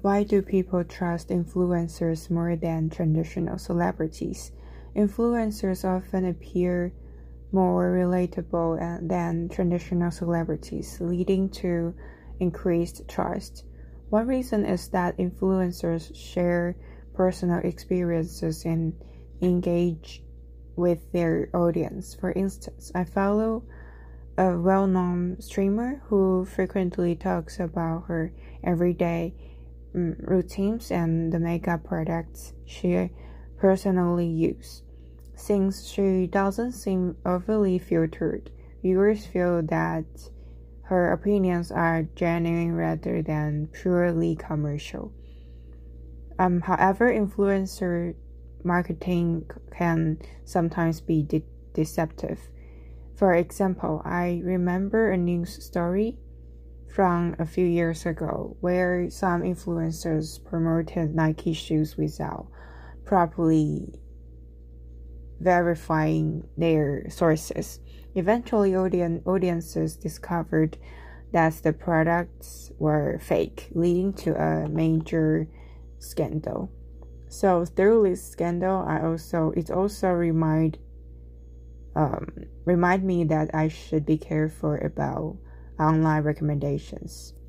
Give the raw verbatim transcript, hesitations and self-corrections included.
Why do people trust influencers more than traditional celebrities? Influencers often appear more relatable than traditional celebrities, leading to increased trust. One reason is that influencers share personal experiences and engage with their audience. For instance, I follow a well-known streamer who frequently talks about her everyday um, routines and the makeup products she personally uses. Since she doesn't seem overly filtered, viewers feel that her opinions are genuine rather than purely commercial. Um, however, influencer marketing can sometimes be de- deceptive. For example, I remember a news story from a few years ago where some influencers promoted Nike shoes without properly verifying their sources. Eventually, audien- audiences discovered that the products were fake, leading to a major scandal. So through this scandal, I also it also remind um, remind me that I should be careful about online recommendations.